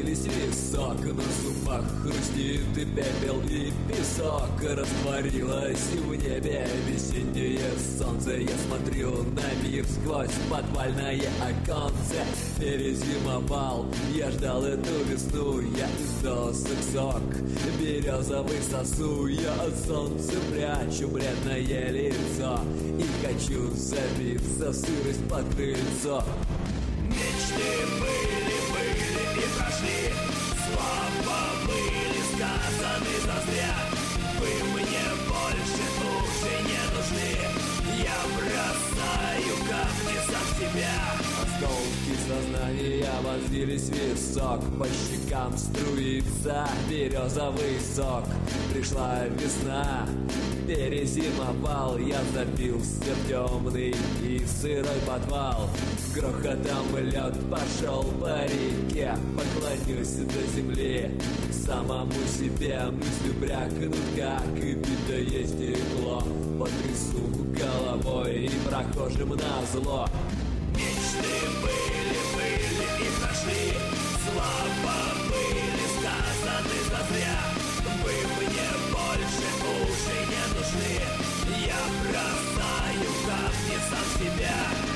вонзились в висок. На зубах хрустит и пепел, и песок. Растворилось в небе весеннее солнце. Я смотрю на мир сквозь подвальное оконце. Перезимовал, я ждал эту весну. Я из досок сок березовый сосу. Я от солнца прячу бледное лицо и хочу забиться в сырость под крыльцо. Мечты были и прошли, слова были сказаны зазря. Вы мне больше уже не нужны, я бросаю камни сам себя. Осколки сознания вонзились в висок, по щекам струится березовый сок. Пришла весна, перезимовал, я забился в темный и сырой подвал. С грохотом лед пошел по реке, поклонюсь до земли самому себе. Мысли брякнут, как и битое стекло. Потрясу головой и прохожим назло. Мечты были и прошли, слова были сказаны зазря. Вы мне больше уже не нужны, я бросаю камни сам себя.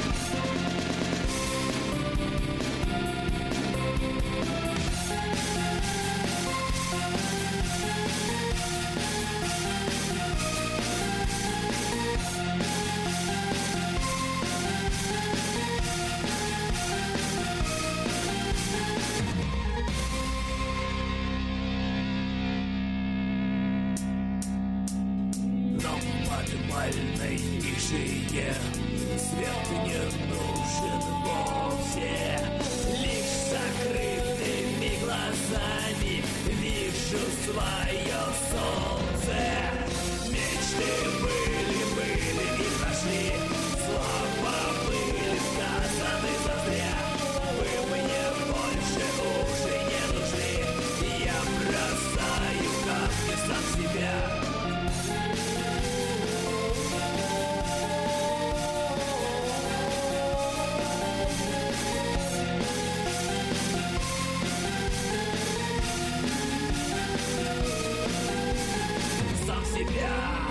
Подвальной тишине свет не нужен вовсе. Лишь закрытыми глазами вижу свое солнце. Мечты были и прошли, слова были сказаны зазря. Вы мне больше уже не нужны, я бросаю камни сам себя. Себя.